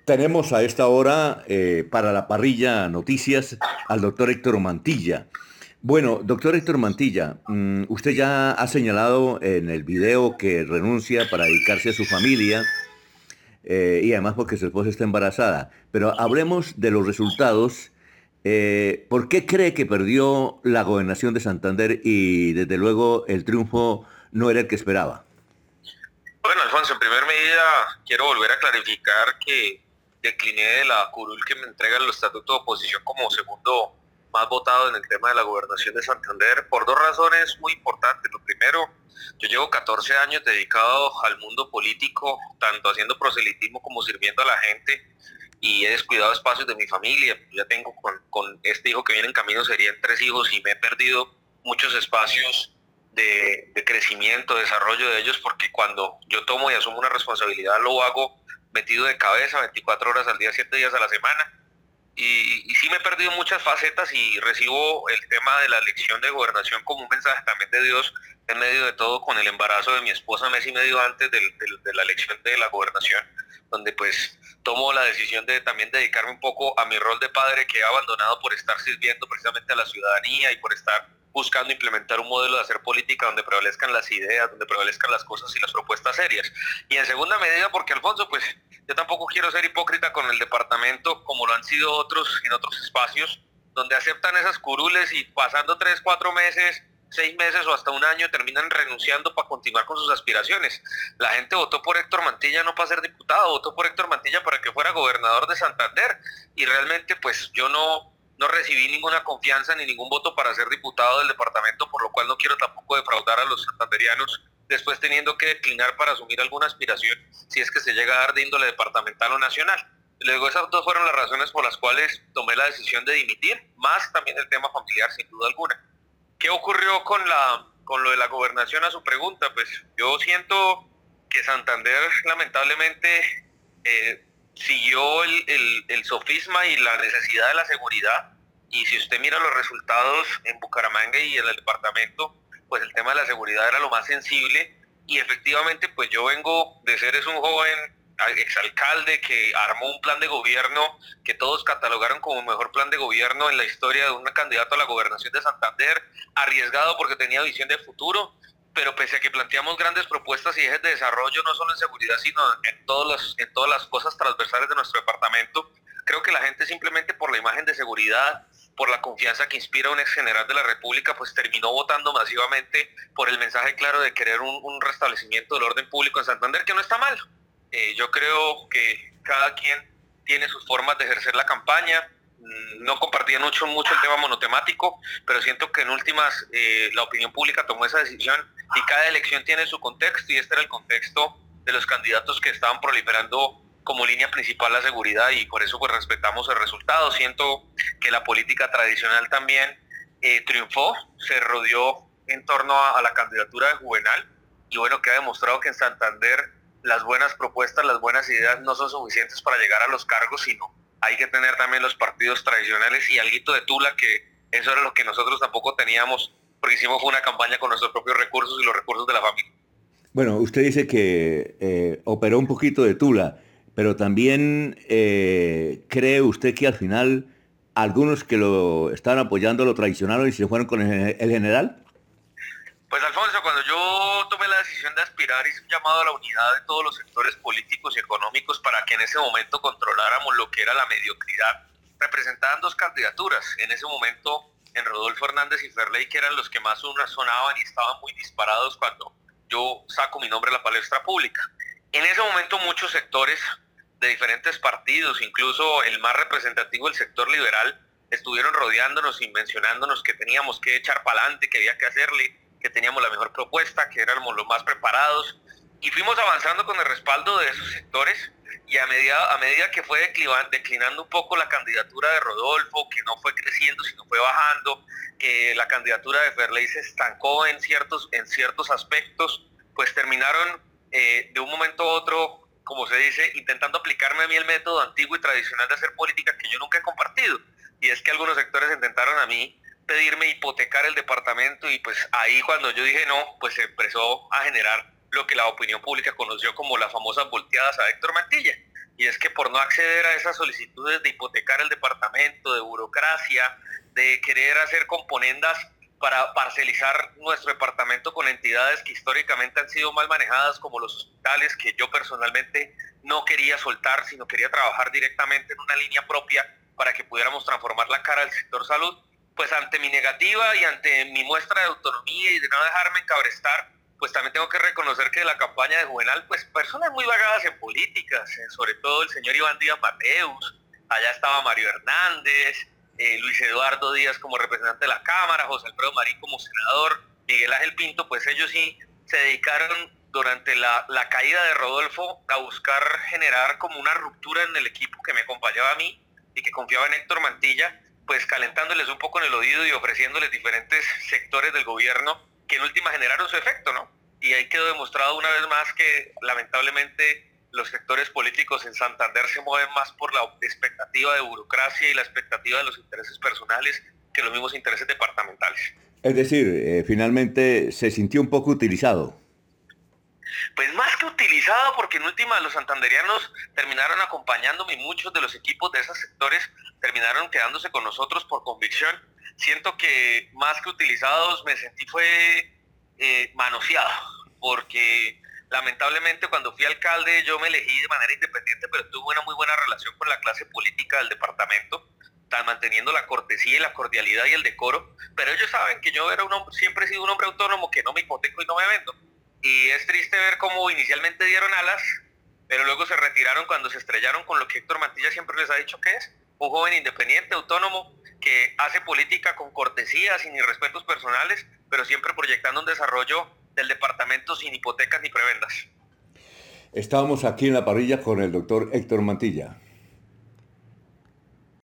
Tenemos a esta hora para la parrilla noticias al doctor Héctor Mantilla. Bueno, doctor Héctor Mantilla, usted ya ha señalado en el video que renuncia para dedicarse a su familia y además porque su esposa está embarazada. Pero hablemos de los resultados. ¿Por qué cree que perdió la gobernación de Santander y desde luego el triunfo no era el que esperaba? Bueno, Alfonso, en primer medida quiero volver a clarificar que decliné de la curul que me entrega el estatuto de oposición como segundo más votado en el tema de la gobernación de Santander por dos razones muy importantes. Lo primero, yo llevo 14 años dedicado al mundo político, tanto haciendo proselitismo como sirviendo a la gente, y he descuidado espacios de mi familia. Ya tengo con este hijo que viene en camino, serían tres hijos, y me he perdido muchos espacios de crecimiento, desarrollo de ellos, porque cuando yo tomo y asumo una responsabilidad lo hago metido de cabeza 24 horas al día, 7 días a la semana. Y sí me he perdido muchas facetas y recibo el tema de la elección de gobernación como un mensaje también de Dios en medio de todo, con el embarazo de mi esposa mes y medio antes de la elección de la gobernación, donde pues tomo la decisión de también dedicarme un poco a mi rol de padre que he abandonado por estar sirviendo precisamente a la ciudadanía y por estar buscando implementar un modelo de hacer política donde prevalezcan las ideas, donde prevalezcan las cosas y las propuestas serias. Y en segunda medida porque, Alfonso, pues yo tampoco quiero ser hipócrita con el departamento como lo han sido otros en otros espacios, donde aceptan esas curules y pasando 3, 4 meses, 6 meses o hasta un año terminan renunciando para continuar con sus aspiraciones. La gente votó por Héctor Mantilla no para ser diputado, votó por Héctor Mantilla para que fuera gobernador de Santander, y realmente pues yo no recibí ninguna confianza ni ningún voto para ser diputado del departamento, por lo cual no quiero tampoco defraudar a los santanderianos, después teniendo que declinar para asumir alguna aspiración si es que se llega a dar de índole departamental o nacional. Luego esas dos fueron las razones por las cuales tomé la decisión de dimitir, más también el tema familiar sin duda alguna. ¿Qué ocurrió con lo de la gobernación? A su pregunta, pues yo siento que Santander lamentablemente siguió el sofisma y la necesidad de la seguridad, y si usted mira los resultados en Bucaramanga y en el departamento, pues el tema de la seguridad era lo más sensible, y efectivamente pues yo vengo de ser un joven exalcalde que armó un plan de gobierno que todos catalogaron como el mejor plan de gobierno en la historia de un candidato a la gobernación de Santander, arriesgado porque tenía visión de futuro, pero pese a que planteamos grandes propuestas y ejes de desarrollo, no solo en seguridad, sino en todas las cosas transversales de nuestro departamento, creo que la gente simplemente por la imagen de seguridad, por la confianza que inspira un ex general de la República, pues terminó votando masivamente por el mensaje claro de querer un restablecimiento del orden público en Santander, que no está mal. Yo creo que cada quien tiene sus formas de ejercer la campaña. No compartía mucho el tema monotemático, pero siento que en últimas la opinión pública tomó esa decisión, y cada elección tiene su contexto, y este era el contexto de los candidatos que estaban proliferando como línea principal la seguridad, y por eso pues respetamos el resultado. Siento que la política tradicional también triunfó, se rodeó en torno a la candidatura de Juvenal, y bueno, queda demostrado que en Santander las buenas propuestas, las buenas ideas no son suficientes para llegar a los cargos, sino hay que tener también los partidos tradicionales y alguito de tula, que eso era lo que nosotros tampoco teníamos, porque hicimos una campaña con nuestros propios recursos y los recursos de la familia. Bueno, usted dice que operó un poquito de tula, pero también cree usted que al final algunos que lo estaban apoyando lo traicionaron y se fueron con el general. Pues Alfonso, cuando yo tomé la decisión de aspirar, hice un llamado a la unidad de todos los sectores políticos y económicos para que en ese momento controláramos lo que era la mediocridad. Representaban dos candidaturas, en ese momento en Rodolfo Hernández y Ferley, que eran los que más sonaban y estaban muy disparados cuando yo saco mi nombre a la palestra pública. En ese momento muchos sectores de diferentes partidos, incluso el más representativo, el sector liberal, estuvieron rodeándonos y mencionándonos que teníamos que echar para adelante, que había que hacerle, que teníamos la mejor propuesta, que éramos los más preparados, y fuimos avanzando con el respaldo de esos sectores, y a medida que fue declinando un poco la candidatura de Rodolfo, que no fue creciendo sino fue bajando, que la candidatura de Ferley se estancó en ciertos aspectos, pues terminaron de un momento a otro, como se dice, intentando aplicarme a mí el método antiguo y tradicional de hacer política que yo nunca he compartido, y es que algunos sectores intentaron a mí pedirme hipotecar el departamento, y pues ahí cuando yo dije no, pues se empezó a generar lo que la opinión pública conoció como las famosas volteadas a Héctor Mantilla. y es que por no acceder a esas solicitudes de hipotecar el departamento, de burocracia, de querer hacer componendas para parcelizar nuestro departamento con entidades que históricamente han sido mal manejadas, como los hospitales, que yo personalmente no quería soltar, sino quería trabajar directamente en una línea propia para que pudiéramos transformar la cara del sector salud, pues ante mi negativa y ante mi muestra de autonomía y de no dejarme encabrestar, pues también tengo que reconocer que de la campaña de Juvenal, pues personas muy vagadas en políticas, sobre todo el señor Iván Díaz Mateus, allá estaba Mario Hernández, Luis Eduardo Díaz como representante de la Cámara, José Alfredo Marín como senador, Miguel Ángel Pinto, pues ellos sí se dedicaron durante la caída de Rodolfo a buscar generar como una ruptura en el equipo que me acompañaba a mí y que confiaba en Héctor Mantilla, pues calentándoles un poco en el oído y ofreciéndoles diferentes sectores del gobierno que en última generaron su efecto, ¿no? Y ahí quedó demostrado una vez más que lamentablemente los sectores políticos en Santander se mueven más por la expectativa de burocracia y la expectativa de los intereses personales que los mismos intereses departamentales. Es decir, finalmente se sintió un poco utilizado. Pues más que utilizado, porque en última los santanderianos terminaron acompañándome y muchos de los equipos de esos sectores terminaron quedándose con nosotros por convicción. Siento que más que utilizados me sentí fue manoseado, porque lamentablemente cuando fui alcalde yo me elegí de manera independiente, pero tuve una muy buena relación con la clase política del departamento, manteniendo la cortesía y la cordialidad y el decoro, pero ellos saben que yo era un hombre, siempre he sido un hombre autónomo, que no me hipoteco y no me vendo. Y es triste ver cómo inicialmente dieron alas, pero luego se retiraron cuando se estrellaron con lo que Héctor Mantilla siempre les ha dicho que es un joven independiente, autónomo, que hace política con cortesía, sin irrespetos personales, pero siempre proyectando un desarrollo del departamento sin hipotecas ni prebendas. Estábamos aquí en la parrilla con el doctor Héctor Mantilla.